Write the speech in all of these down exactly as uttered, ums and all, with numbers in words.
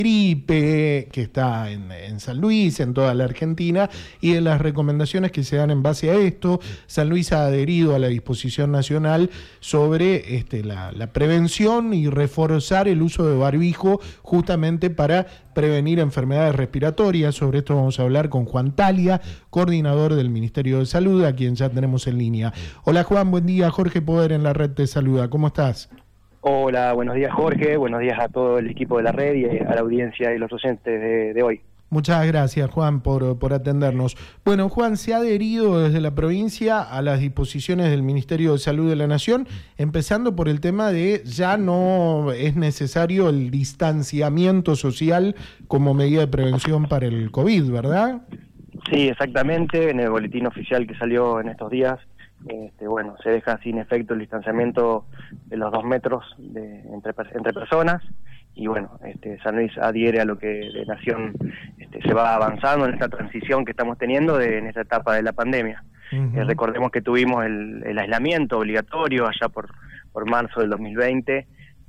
gripe que está en, en San Luis, en toda la Argentina, y de las recomendaciones que se dan en base a esto. San Luis ha adherido a la disposición nacional sobre este, la, la prevención y reforzar el uso de barbijo justamente para prevenir enfermedades respiratorias. Sobre esto vamos a hablar con Juan Talia, coordinador del Ministerio de Salud, a quien ya tenemos en línea. Hola Juan, buen día. Jorge Poder en la red te saluda. ¿Cómo estás? Hola, buenos días Jorge, buenos días a todo el equipo de la red y a la audiencia y los oyentes de, de hoy. Muchas gracias Juan por, por atendernos. Bueno Juan, se ha adherido desde la provincia a las disposiciones del Ministerio de Salud de la Nación, empezando por el tema de ya no es necesario el distanciamiento social como medida de prevención para el COVID, ¿verdad? Sí, exactamente, en el boletín oficial que salió en estos días, Este, bueno, se deja sin efecto el distanciamiento de los dos metros de, entre, entre personas y bueno, este, San Luis adhiere a lo que de Nación este, se va avanzando en esta transición que estamos teniendo de, en esta etapa de la pandemia. Uh-huh. Eh, recordemos que tuvimos el, el aislamiento obligatorio allá por, por marzo del dos mil veinte,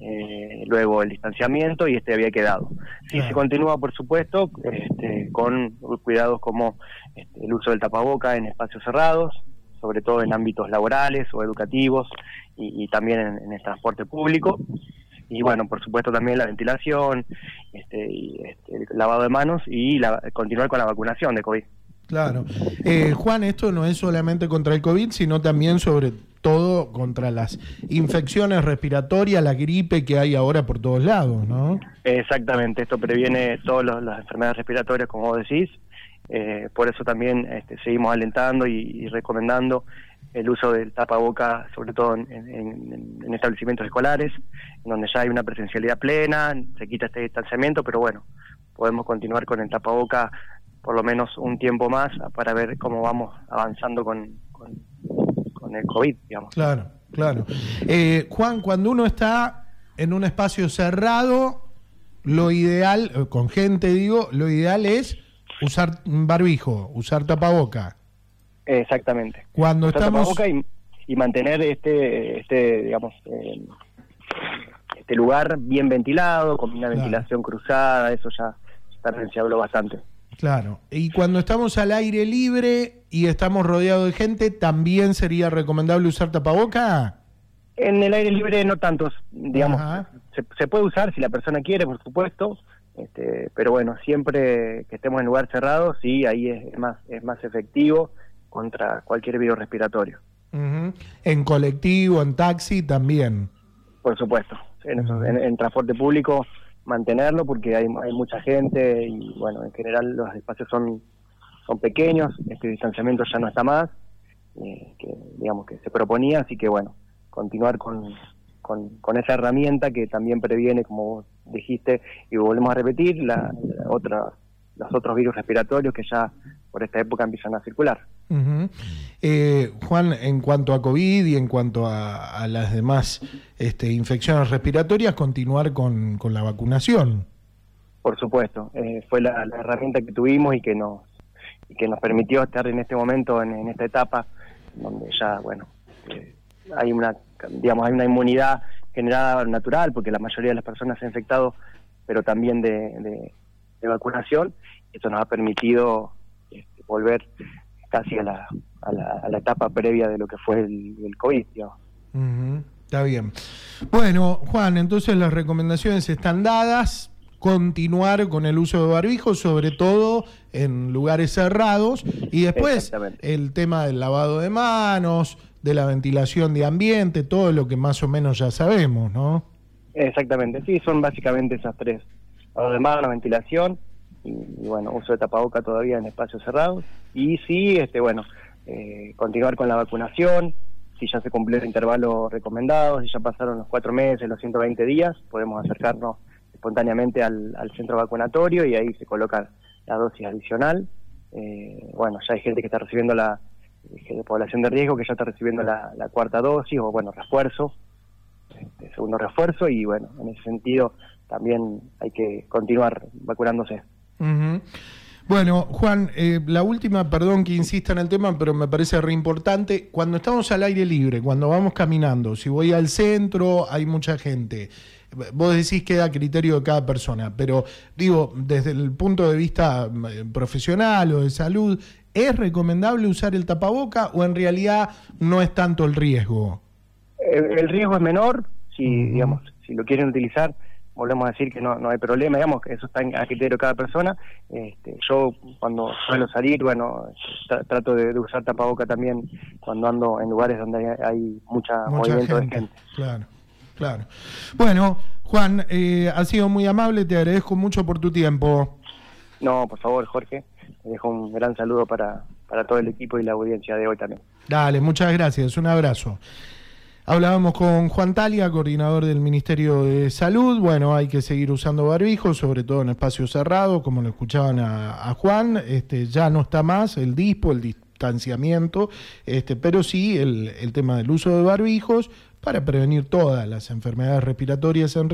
eh, luego el distanciamiento y este había quedado. Sí, uh-huh. Se continúa por supuesto este, con cuidados como este, el uso del tapaboca en espacios cerrados, sobre todo en ámbitos laborales o educativos y, y también en, en el transporte público. Y bueno, por supuesto también la ventilación, este, y, este, el lavado de manos y la, continuar con la vacunación de COVID. Claro. Eh, Juan, esto no es solamente contra el COVID, sino también sobre todo contra las infecciones respiratorias, la gripe que hay ahora por todos lados, ¿no? Exactamente, esto previene todas las enfermedades respiratorias, como vos decís. Eh, por eso también este, seguimos alentando y, y recomendando el uso del tapaboca, sobre todo en, en, en establecimientos escolares, donde ya hay una presencialidad plena, se quita este distanciamiento, pero bueno, podemos continuar con el tapaboca por lo menos un tiempo más para ver cómo vamos avanzando con, con, con el COVID, digamos. Claro, claro. Eh, Juan, cuando uno está en un espacio cerrado, lo ideal, con gente digo, lo ideal es usar barbijo, usar tapaboca. Exactamente. Cuando usar estamos tapaboca y, y mantener este, este, digamos, eh, este lugar bien ventilado, con una ventilación claro. cruzada, eso ya, ya se habló bastante. Claro. Y cuando estamos al aire libre y estamos rodeados de gente, ¿también sería recomendable usar tapaboca? En el aire libre no tantos, digamos, se, se puede usar si la persona quiere, por supuesto. Este, pero bueno, siempre que estemos en lugar cerrado, sí, ahí es más es más efectivo contra cualquier virus respiratorio. Uh-huh. En colectivo, en taxi también. Por supuesto, en, uh-huh. en, en transporte público mantenerlo porque hay, hay mucha gente y bueno, en general los espacios son son pequeños, este distanciamiento ya no está más, eh, que digamos que se proponía, así que bueno, continuar con Con, con esa herramienta que también previene, como vos dijiste, y volvemos a repetir, la, la otra, los otros virus respiratorios que ya por esta época empiezan a circular. Uh-huh. eh, Juan, en cuanto a COVID y en cuanto a, a las demás este, infecciones respiratorias, continuar con, con la vacunación. Por supuesto, eh, fue la, la herramienta que tuvimos y que nos, y que nos permitió estar en este momento, en, en esta etapa, donde ya, bueno, eh, hay una digamos hay una inmunidad generada natural porque la mayoría de las personas se han infectado, pero también de, de, de vacunación. Esto nos ha permitido este, volver casi a la, a, la, a la etapa previa de lo que fue el, el COVID, digamos. Uh-huh. Está bien. Bueno, Juan, entonces las recomendaciones están dadas, continuar con el uso de barbijo, sobre todo en lugares cerrados, y después el tema del lavado de manos, de la ventilación de ambiente, todo lo que más o menos ya sabemos, ¿no? Exactamente, sí, son básicamente esas tres. Lavado de manos, ventilación y, y bueno, uso de tapaboca todavía en espacios cerrados. Y sí, este bueno, eh, continuar con la vacunación, si ya se cumplió el intervalo recomendado, si ya pasaron los cuatro meses, los ciento veinte días, podemos acercarnos espontáneamente al, al centro vacunatorio y ahí se coloca la dosis adicional. Eh, bueno, ya hay gente que está recibiendo la de población de riesgo que ya está recibiendo la, la cuarta dosis o bueno, refuerzo, este, segundo refuerzo y bueno, en ese sentido también hay que continuar vacunándose. Uh-huh. Bueno, Juan, eh, la última, perdón que insista en el tema, pero me parece re importante, cuando estamos al aire libre, cuando vamos caminando, si voy al centro, hay mucha gente, vos decís que da criterio de cada persona, pero digo, desde el punto de vista profesional o de salud, ¿es recomendable usar el tapaboca o en realidad no es tanto el riesgo? El, el riesgo es menor, si Uh-huh. digamos, si lo quieren utilizar, volvemos a decir que no, no hay problema, digamos, que eso está a criterio de cada persona. Este, yo cuando suelo salir, bueno, tra- trato de, de usar tapaboca también cuando ando en lugares donde hay, hay mucha, Mucha movimiento gente, de gente. claro, claro. Bueno, Juan, eh, has sido muy amable, te agradezco mucho por tu tiempo. No, por favor, Jorge, te dejo un gran saludo para, para todo el equipo y la audiencia de hoy también. Dale, muchas gracias, un abrazo. Hablábamos con Juan Talia, coordinador del Ministerio de Salud. Bueno, hay que seguir usando barbijo, sobre todo en espacios cerrados, como lo escuchaban a, a Juan. Este, ya no está más el dispo, el distanciamiento, este, pero sí el, el tema del uso de barbijos para prevenir todas las enfermedades respiratorias en